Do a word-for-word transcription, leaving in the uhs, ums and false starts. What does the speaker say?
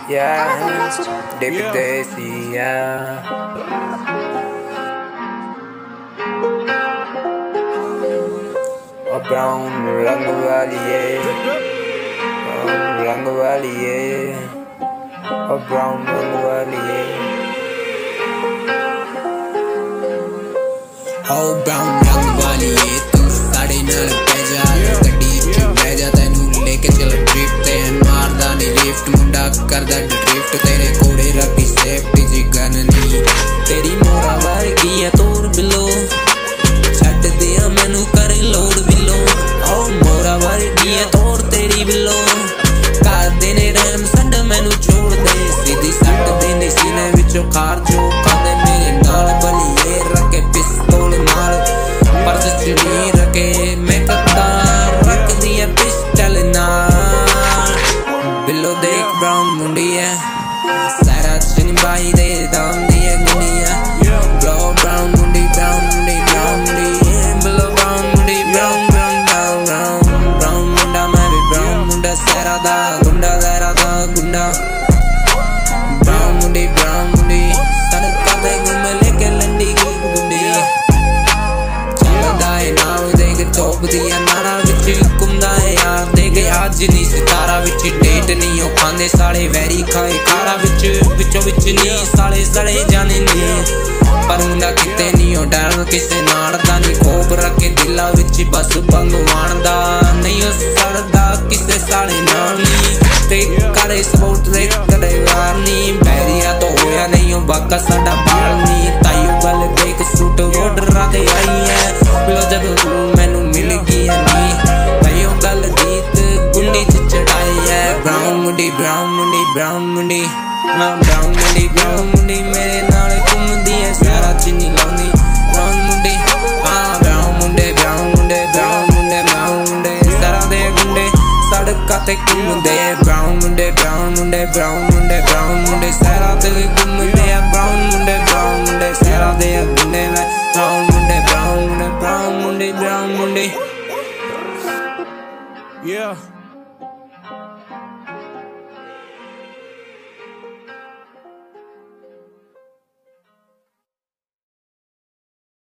Yeah, David Daisy, yeah. Oh, brown रंग वाली है, brown रंग वाली है, oh, brown रंग वाली है, oh, brown रंग वाली है। तू साढ़े नाल पै जा, गड्डी च बह जा, तैनू लेके चल ट्रिप ते मारदा नी लिफ्ट, मुंडा करदा ड्रिफ्ट, तेरे कोड़े रखी सेफ्टी जी गन नी, तेरी मोरा वर्गी है तोर बिलो, छड्ड दिया मैनू करे लोड बिलो, ओ मोरा वर्गी है तोर तेरी बिलो, कर देने रैम संड मैनू छोड़ दे, सीधी सट देने सीने विचों खार जो खांदे मेरे नाल बलिए रखे पिस्तौल नाल, पर्स च नी रखे मैं कतार रख दिया पिस्टल नाल, बिलो देख ब्राउन मुंडी है, सारा च नी बाई दे दाम दी है गुनिया, ब्लो ब्राउन मुंडी ब्राउन मुंडी ब्राउन मुंडी बिलो ब्राउन मुंडी brown brown brown brown brown मुंडा मैं भी ब्राउन मुंडा सारा दा गुंडा सारा दा गुंडा, ब्राउन मुंडी ब्राउन मुंडी सड़क पे घूमे लेके लंडी की गुंडी, चलदा है नाव देख टॉप दिया नारा विच घुमदा है यार देख अज नी सितारा विच डेट नी ओ खांदे साले वैरी खाए खारा विच विचों विच नी साले सड़े जाने नी, पर मुंडा किते नी ओ डर किसे नाल दा नी खोप रखे दिला विच बस भगवान दा नहीं ओ सड़दा किसे साले नाल नी, ते करे सपोर्ट दे कदे वार नी, बैरिया तो होया नहीं ओ बाका साडा बाल नी, ताईओ गल देख सूट ऑर्डर दे आई है, बिलो जब मैनू मिल गई है नी, ताईओ गल जीत गुंडी च चढ़ाई है, ब्राउन मुंडी ब्राउन मुंडी ब्राउन मुंडी ब्राउन मुंडी ब्राउन मुंडी मेरे नाल घूमदी है सारा चीनी लाउंदी, ब्राउन मुंडी हाँ ब्राउन मुंडे ब्राउन मुंडे ब्राउन मुंडे ब्राउन मुंडे सारा दे गुंडे सड़कां ते घूमदे, ब्राउन मुंडे ब्राउन मुंडे ब्राउन मुंडे ब्राउन मुंडे सारा ते घूमदे, ब्राउन मुंडे ब्राउन मुंडे सारा दे गुंडे, ब्राउन मुंडे ब्राउन मुंडे ब्राउन मुंडे ब्राउन मुंडे, yeah।